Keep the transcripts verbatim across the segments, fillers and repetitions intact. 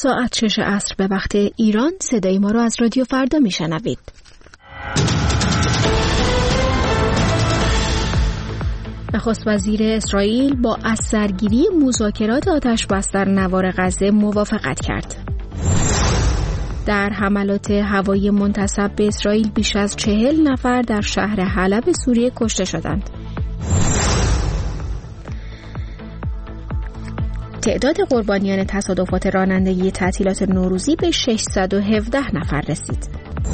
ساعت شش عصر به وقت ایران صدای ما را از رادیو فردا میشنوید. نخست وزیر اسرائیل با از سرگیری مذاکرات آتش‌بس در نوار غزه موافقت کرد. در حملات هوایی منتسب به اسرائیل بیش از چهل نفر در شهر حلب سوریه کشته شدند. تعداد قربانیان تصادفات رانندگی تعطیلات نوروزی به ششصد و هفده نفر رسید.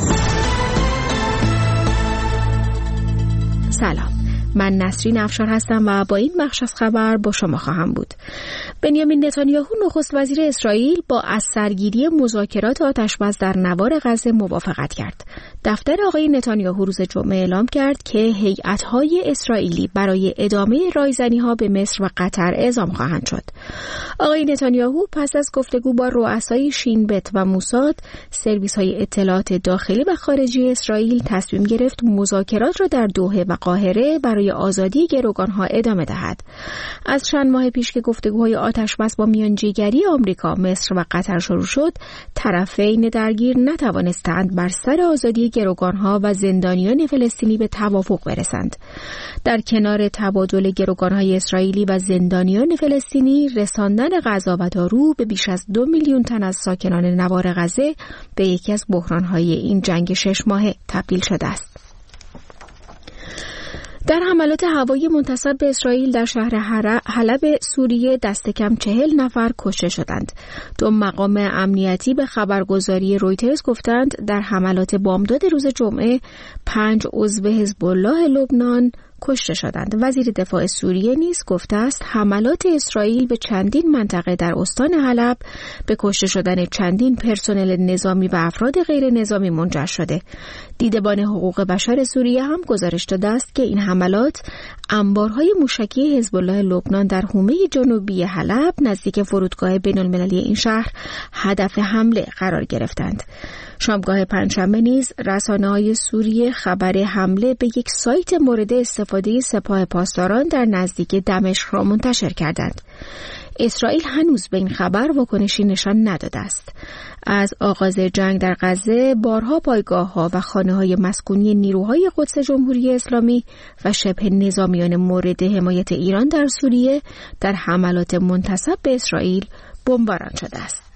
سلام، من نسرین افشار هستم و با این بخش از خبر با شما خواهم بود. بنیامین نتانیاهو نخست وزیر اسرائیل با از سرگیری مذاکرات آتش‌بس در نوار غزه موافقت کرد. دفتر آقای نتانیاهو روز جمعه اعلام کرد که هیئت‌های اسرائیلی برای ادامه رایزنی‌ها به مصر و قطر اعزام خواهند شد. آقای نتانیاهو پس از گفتگو با رؤسای شین بت و موساد، سرویس‌های اطلاعات داخلی و خارجی اسرائیل تصمیم گرفت مذاکرات را در دوحه و قاهره برای آزادی گروگان‌ها ادامه دهد. از چند ماه پیش که گفتگوهای آتش‌بس با میانجیگری آمریکا، مصر و قطر شروع شد، طرفین درگیر نتوانستند بر سر آزادی گروگان‌ها و زندانیان فلسطینی به توافق برسند. در کنار تبادل گروگان‌های اسرائیلی و زندانیان فلسطینی، رساندن غذا و دارو به بیش از دو میلیون تن از ساکنان نوار غزه به یکی از بحران‌های این جنگ شش ماهه تبدیل شده است. در حملات هوایی منتسب به اسرائیل در شهر حلب سوریه دست کم چهل نفر کشته شدند. دو مقام امنیتی به خبرگزاری رویترز گفتند در حملات بامداد روز جمعه پنج عضو حزب الله لبنان کشته شدند. وزیر دفاع سوریه نیز گفته است حملات اسرائیل به چندین منطقه در استان حلب به کشته شدن چندین پرسنل نظامی و افراد غیر نظامی منجر شده. دیدبان حقوق بشر سوریه هم گزارش داده است که این حملات انبارهای موشکی حزب الله لبنان در حومه جنوبی حلب نزدیک فرودگاه بین‌المللی این شهر هدف حمله قرار گرفتند. شامگاه پنجشنبه نیز رسانه‌های سوریه خبر حمله به یک سایت مورد استفاده سپاه پاسداران در نزدیک دمشق را منتشر کردند. اسرائیل هنوز به این خبر واکنشی نشان نداده است. از آغاز جنگ در غزه بارها پایگاه‌ها و خانه‌های مسکونی نیروهای قدس جمهوری اسلامی و شبه نظامیان مورد حمایت ایران در سوریه در حملات منتسب به اسرائیل بمباران شده است.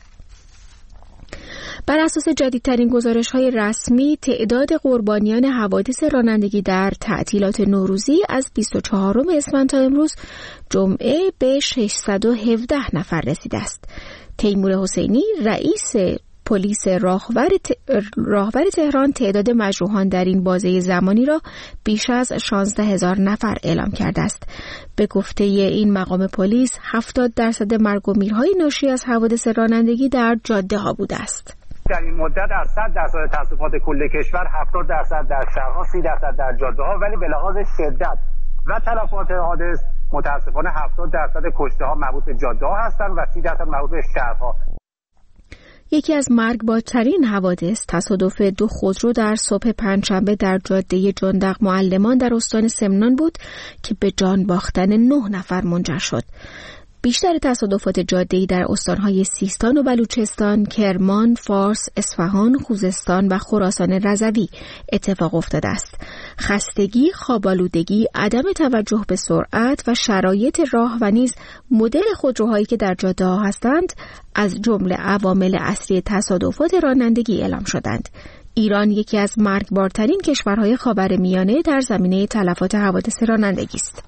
بر اساس جدیدترین گزارش‌های رسمی، تعداد قربانیان حوادث رانندگی در تعطیلات نوروزی از بیست و چهارم اسفند تا امروز جمعه به ششصد و هفده نفر رسیده است. تیمور حسینی، رئیس پلیس راهور راهور تهران، تعداد مجروحان در این بازه زمانی را بیش از شانزده هزار نفر اعلام کرده است. به گفته این مقام پلیس، هفتاد درصد مرگ و میرهای ناشی از حوادث رانندگی در جاده ها بوده است. در این مدت از صد درصد تصادفات کل کشور هفتاد درصد در شهرها، سی درصد در جاده‌ها، ولی به لحاظ شدت و تلفات حادث متاسفانه هفتاد درصد کشته‌ها مربوط به جاده‌ها هستند و سی درصد مربوط به شهرها. یکی از مرگبارترین حوادث تصادف دو خودرو در صبح پنجشنبه در جاده جندق معلمان در استان سمنان بود که به جان باختن نه نفر منجر شد. بیشتر تصادفات جاده‌ای در استان‌های سیستان و بلوچستان، کرمان، فارس، اصفهان، خوزستان و خراسان رضوی اتفاق افتاده است. خستگی، خواب‌آلودگی، عدم توجه به سرعت و شرایط راه و نیز مدل خودروهایی که در جاده‌ها هستند از جمله عوامل اصلی تصادفات رانندگی اعلام شدند. ایران یکی از مرگبارترین کشورهای خاورمیانه در زمینه تلفات حوادث رانندگی است.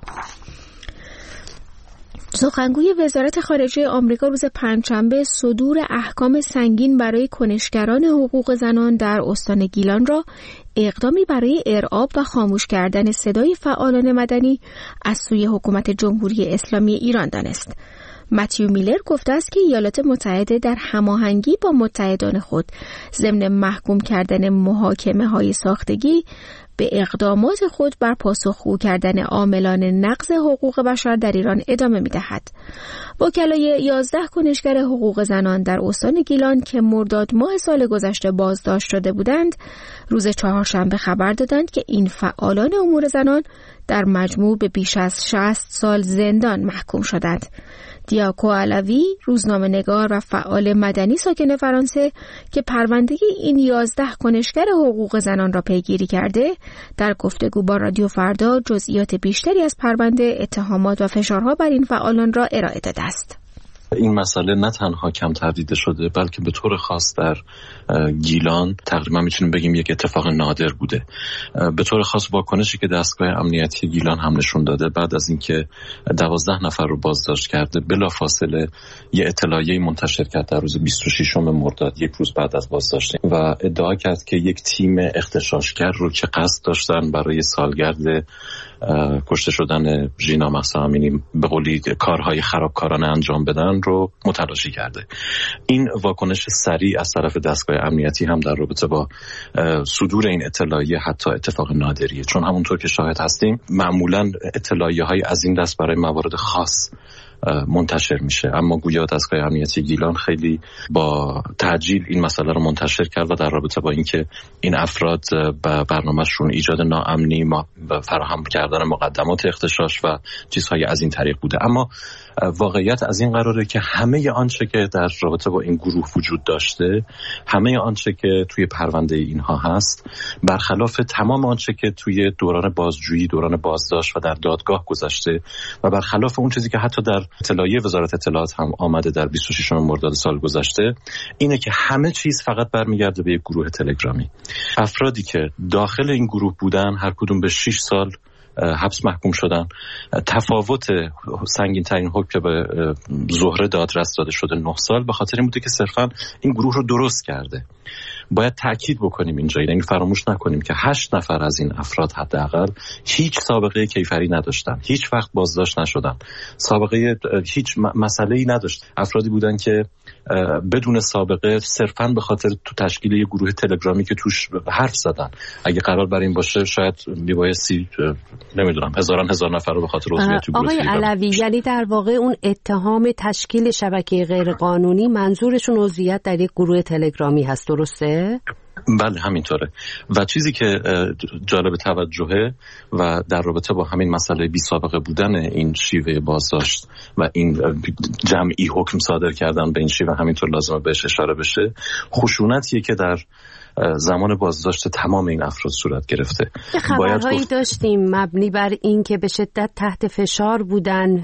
سخنگوی وزارت خارجه آمریکا روز پنجشنبه صدور احکام سنگین برای کنشگران حقوق زنان در استان گیلان را اقدامی برای ارعاب و خاموش کردن صدای فعالان مدنی از سوی حکومت جمهوری اسلامی ایران دانست. متیو میلر گفته است که ایالات متحده در هماهنگی با متحدان خود ضمن محکوم کردن محاکمه‌های ساختگی به اقدامات خود بر پاسخگو کردن عاملان نقض حقوق بشر در ایران ادامه می‌دهد. وکلای یازده کنشگر حقوق زنان در استان گیلان که مرداد ماه سال گذشته بازداشت شده بودند، روز چهارشنبه خبر دادند که این فعالان امور زنان در مجموع به بیش از شصت سال زندان محکوم شدند. دیاکو علوی، روزنامه‌نگار و فعال مدنی ساکن فرانسه که پرونده این یازده کنشگر حقوق زنان را پیگیری کرده، در گفتگو با رادیو فردا جزئیات بیشتری از پرونده، اتهامات و فشارها بر این فعالان را ارائه داده است. این مسئله نه تنها کمتر دیده شده بلکه به طور خاص در گیلان تقریبا میتونیم بگیم یک اتفاق نادر بوده. به طور خاص واکنشی که دستگاه امنیتی گیلان هم نشون داده بعد از اینکه دوازده نفر رو بازداشت کرده، بلافاصله یه اطلاعیه منتشر کرد در روز بیست و ششم مرداد، یک روز بعد از بازداشت، و ادعا کرد که یک تیم اغتشاشگر رو که قصد داشتن برای سالگرد کشته شدن ژینا مهسا امینی به قولی کارهای خرابکارانه انجام بدن رو متلاشی کرده. این واکنش سریع از طرف دستگاه امنیتی هم در رابطه با صدور این اطلاعیه حتی اتفاق نادریه، چون همونطور که شاهد هستیم معمولا اطلاعیه های از این دست برای موارد خاص منتشر میشه، اما گویا دستگاه امنیتی گیلان خیلی با تعجیل این مسئله رو منتشر کرد و در رابطه با اینکه این افراد به برنامه‌شون ایجاد ناامنی ما فراهم کردن مقدمات اغتشاش و چیزهای از این طریق بوده. اما واقعیت از این قراره که همه آنچه که در رابطه با این گروه وجود داشته، همه آنچه که توی پرونده اینها هست، برخلاف تمام آنچه که توی دوران بازجویی، دوران بازداشت و در دادگاه گذشته و برخلاف اون چیزی که حتی در اطلاعیه وزارت اطلاعات هم آمده در بیست و ششم مرداد سال گذشته، اینه که همه چیز فقط برمیگرده به یک گروه تلگرامی. افرادی که داخل این گروه بودن هر کدوم به شش سال حبس محکوم شدن. تفاوت سنگین ترین حکم به زهره دادرس داده شده نه سال به خاطر این بوده که صرفا این گروه رو درست کرده. باید تأکید بکنیم اینجا، یعنی فراموش نکنیم که هشت نفر از این افراد حداقل هیچ سابقه کیفری نداشتن، هیچ وقت بازداشت نشدن، سابقه هیچ مسئله‌ای نداشت. افرادی بودن که بدون سابقه صرفا به خاطر تو تشکیل یک گروه تلگرامی که توش حرف زدن. اگه قرار بر این باشه شاید میبایستی نمیدونم هزاران هزار نفر رو به خاطر عضویت تو گروه. آقای علوی، یعنی در واقع اون اتهام تشکیل شبکه غیرقانونی منظورشون عضویت در یک گروه تلگرامی هست، درسته؟ بله همینطوره. و چیزی که جالب توجهه و در رابطه با همین مسئله بی سابقه بودن این شیوه بازداشت و این جمعی حکم صادر کردن به این شیوه، همینطور لازمه بهش اشاره بشه، خشونتیه که در زمان بازداشت تمام این افراد صورت گرفته. خبرهایی گفت... داشتیم مبنی بر این که به شدت تحت فشار بودن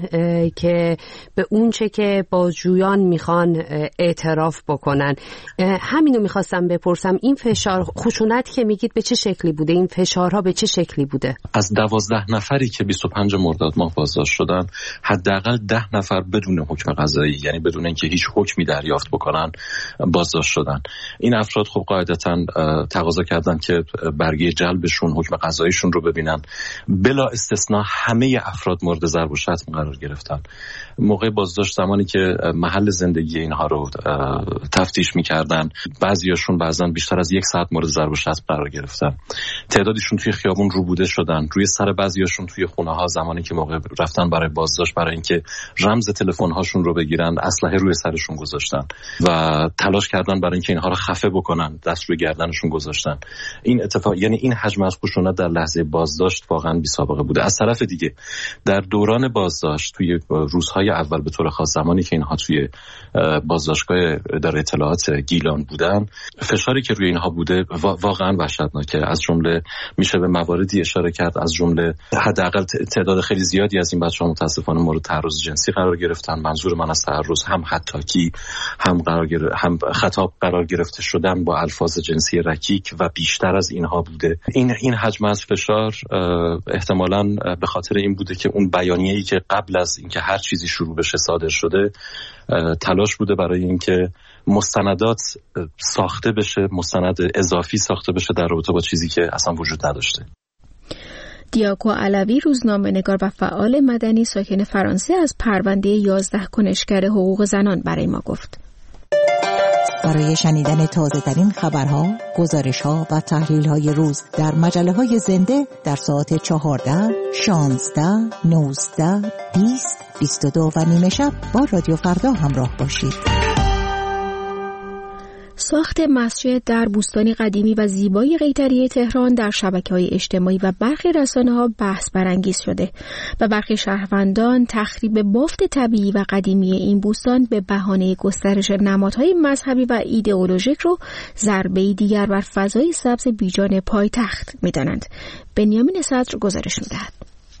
که به اون چه که بازجویان میخوان اعتراف بکنن. همینو میخواستم بپرسم، این فشار خشونتی که میگید به چه شکلی بوده؟ این فشارها به چه شکلی بوده؟ از دوازده نفری که بیست و پنج مرداد ماه بازداشت شدن، حداقل ده نفر بدون حکم قضایی، یعنی بدون اینکه هیچ حکمی دریافت بکنن، بازداشت شدن. این افراد خب قاعدتاً تقاضا کردن که برگه جلبشون، حکم قضاییشون رو ببینن. بلا استثناء همه افراد مورد ضرب و شتم قرار گرفتن. موقع بازداشت زمانی که محل زندگی اینها رو تفتیش می‌کردن، بعضیاشون بعضاً بیشتر از یک ساعت مورد ضرب و شتم قرار گرفتن. تعدادشون توی خیابون روبوده شدن، روی سر بعضیاشون توی خونه‌ها زمانی که موقع رفتن برای بازداشت برای اینکه رمز تلفن‌هاشون رو بگیرن، اسلحه روی سرشون گذاشتن و تلاش کردن برای اینکه اینها رو خفه بکنن، دست روی گردنشون گذاشتن. این اتفاق، یعنی این حجم از خشونت در لحظه بازداشت واقعا بی سابقه بوده. از طرف دیگه در دوران بازداشت توی روزهای اول به طور خاص زمانی که اینها توی بازداشتگاه اداره اطلاعات گیلان بودن، فشاری که روی اینها بوده واقعا وحشتناکه. از جمله میشه به مواردی اشاره کرد، از جمله حداقل تعداد خیلی زیادی از این بچه‌ها متاسفانه مورد تعرض جنسی قرار گرفتن. منظور من از تعرض هم حتی هم قرار گر... هم خطاب قرار گرفته شدن با الفاظ جنسی رکیک و بیشتر از اینها بوده. این این حجم از فشار احتمالاً به خاطر این بوده که اون بیانیه‌ای که قبل از اینکه هر چیزی شروع بشه صادر شده، تلاش بوده برای اینکه مستندات ساخته بشه، مستند اضافی ساخته بشه در رابطه با چیزی که اصلا وجود نداشته. دیاکو علوی، روزنامه‌نگار و فعال مدنی ساکن فرانسه، از پرونده یازده کنشگر حقوق زنان برای ما گفت. برای شنیدن تازه‌ترین خبرها، گزارش‌ها و تحلیل‌های روز در مجله‌های زنده در ساعت چهارده، شانزده، نوزده، بیست، بیست و دو و نیمه شب با رادیو فردا همراه باشید. ساخت مسجد در بوستانی قدیمی و زیبای قیطری تهران در شبکه‌های اجتماعی و برخی رسانه‌ها بحث برانگیز شده و برخی شهروندان تخریب بافت طبیعی و قدیمی این بوستان به بهانه گسترش نمادهای مذهبی و ایدئولوژیک رو ضربه‌ای دیگر بر فضای سبز بیجان پایتخت می‌دانند. بنیامین صدر گزارش می‌دهد.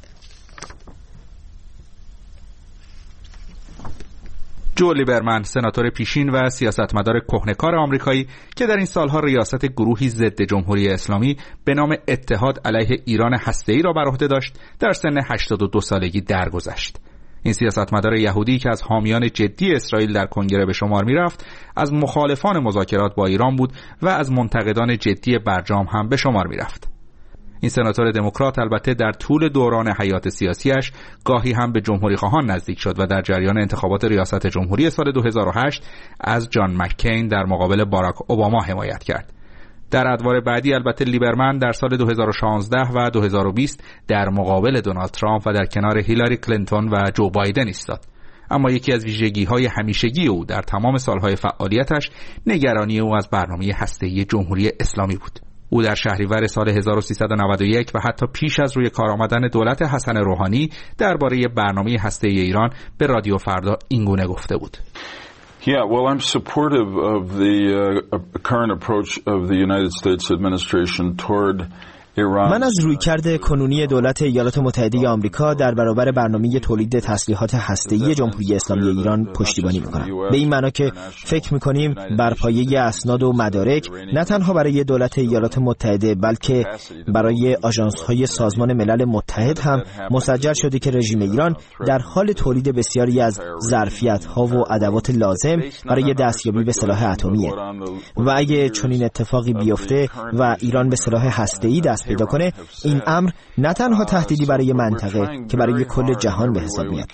جو لیبرمن، سناتور پیشین و سیاستمدار کهنه‌کار آمریکایی که در این سالها ریاست گروهی ضد جمهوری اسلامی به نام اتحاد علیه ایران هسته‌ای را بر عهده داشت، در سن هشتاد و دو سالگی درگذشت. این سیاستمدار یهودی که از حامیان جدی اسرائیل در کنگره به شمار می‌رفت، از مخالفان مذاکرات با ایران بود و از منتقدان جدی برجام هم به شمار می‌رفت. این سناتور دموکرات البته در طول دوران حیات سیاسیش گاهی هم به جمهوری خواهان نزدیک شد و در جریان انتخابات ریاست جمهوری سال دو هزار و هشت از جان مککین در مقابل باراک اوباما حمایت کرد. در ادوار بعدی البته لیبرمن در سال دو هزار و شانزده و دو هزار و بیست در مقابل دونالد ترامپ و در کنار هیلاری کلینتون و جو بایدن ایستاد. اما یکی از ویژگی‌های همیشگی او در تمام سالهای فعالیتش نگرانی او از برنامه هسته‌ای جمهوری اسلامی بود. او در شهریور سال هزار و سیصد و نود و یک و حتی پیش از روی کار آمدن دولت حسن روحانی درباره برنامه هسته‌ای ایران به رادیو فردا اینگونه گفته بود. Yeah, well, I'm supportive of the uh, current approach of the United States administration toward من از رویکرد کنونی دولت ایالات متحده آمریکا در برابر برنامه تولید تسلیحات هسته‌ای جمهوری اسلامی ایران پشتیبانی می‌کنم. به این معنا که فکر می‌کنیم بر پایه اسناد و مدارک نه تنها برای دولت ایالات متحده بلکه برای آژانس‌های سازمان ملل متحد هم مسجل شده که رژیم ایران در حال تولید بسیاری از ظرفیت‌ها و ادوات لازم برای دستیابی به سلاح اتمیه و اگه چنین اتفاقی بیفته و ایران به سلاح هسته‌ای دست پیدا کنه، این امر نه تنها تهدیدی برای منطقه که برای کل جهان به حساب میاد.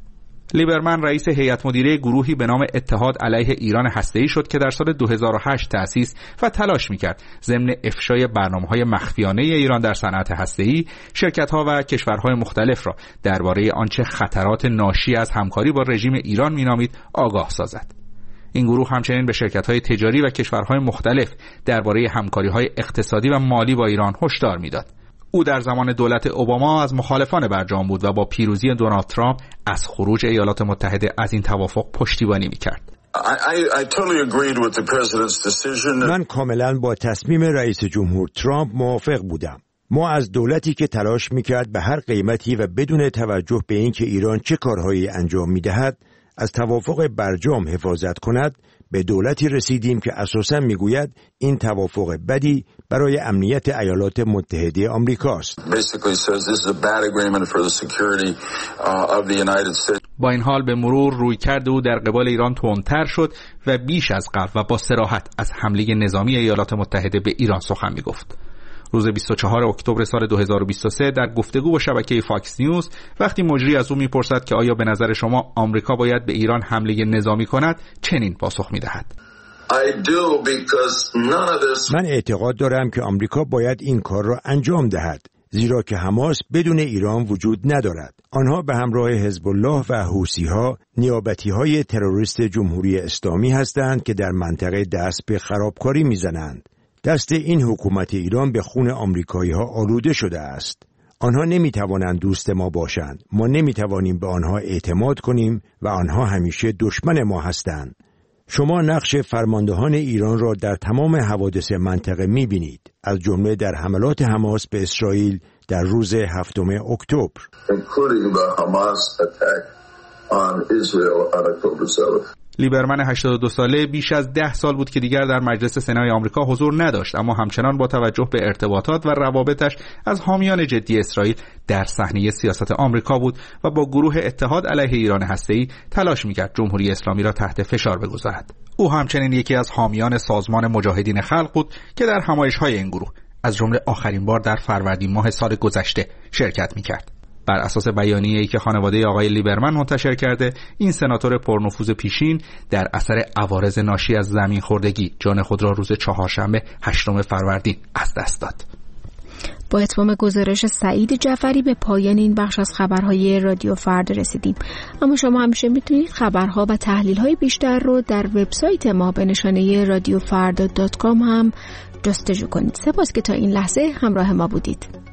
لیبرمن رئیس هیئت مدیره گروهی به نام اتحاد علیه ایران هسته‌ای شد که در سال دو هزار و هشت تأسیس و تلاش می‌کرد ضمن افشای برنامه‌های مخفیانه ایران در صنعت هسته‌ای، شرکت‌ها و کشورهای مختلف را درباره آنچه خطرات ناشی از همکاری با رژیم ایران می‌نامید آگاه سازد. این گروه همچنین به شرکت‌های تجاری و کشورهای مختلف درباره همکاری‌های اقتصادی و مالی با ایران هشدار می‌داد. او در زمان دولت اوباما از مخالفان برجام بود و با پیروزی دونالد ترامپ از خروج ایالات متحده از این توافق پشتیبانی می‌کرد. من کاملا با تصمیم رئیس جمهور ترامپ موافق بودم. ما از دولتی که تلاش می‌کرد به هر قیمتی و بدون توجه به اینکه ایران چه کارهایی انجام می‌دهد از توافق برجام حفاظت کند، به دولتی رسیدیم که اساساً میگوید این توافق بدی برای امنیت ایالات متحده آمریکاست. با این حال به مرور رویکرد او در قبال ایران تندتر شد و بیش از قبل و با صراحت از حمله نظامی ایالات متحده به ایران سخن میگفت. روز بیست و چهارم اکتبر سال دو هزار و بیست و سه در گفتگو با شبکه فاکس نیوز وقتی مجری از او میپرسد که آیا به نظر شما آمریکا باید به ایران حمله نظامی کند، چنین پاسخ میدهد: من اعتقاد دارم که آمریکا باید این کار را انجام دهد، زیرا که حماس بدون ایران وجود ندارد. آنها به همراه حزب الله و حوثی‌ها نیابتی‌های تروریست جمهوری اسلامی هستند که در منطقه دست به خرابکاری میزنند. دست این حکومت ایران به خون آمریکایی ها آلوده شده است. آنها نمی توانند دوست ما باشند. ما نمی توانیم به آنها اعتماد کنیم و آنها همیشه دشمن ما هستند. شما نقش فرماندهان ایران را در تمام حوادث منطقه می بینید، از جمله در حملات حماس به اسرائیل در روز هفتم اکتبر. لیبرمن هشتاد و دو ساله بیش از ده سال بود که دیگر در مجلس سنای آمریکا حضور نداشت، اما همچنان با توجه به ارتباطات و روابطش از حامیان جدی اسرائیل در صحنه سیاست آمریکا بود و با گروه اتحاد علیه ایران هسته‌ای تلاش می‌کرد جمهوری اسلامی را تحت فشار بگذارد. او همچنین یکی از حامیان سازمان مجاهدین خلق بود که در همایش‌های این گروه از جمله آخرین بار در فروردین ماه سال گذشته شرکت می‌کرد. بر اساس بیانیه‌ای که خانواده آقای لیبرمن منتشر کرده، این سناتور پرنفوذ پیشین در اثر عوارض ناشی از زمین خوردگی جان خود را روز چهارشنبه هشتم فروردین از دست داد. با اتمام گزارش سعید جعفری به پایان این بخش از خبرهای رادیو فردا رسیدیم. اما شما همیشه میتونید خبرها و تحلیل‌های بیشتر رو در وبسایت ما به نشانه رادیو فردا دات کام هم جستجو کنید. سپاس که تا این لحظه همراه ما بودید.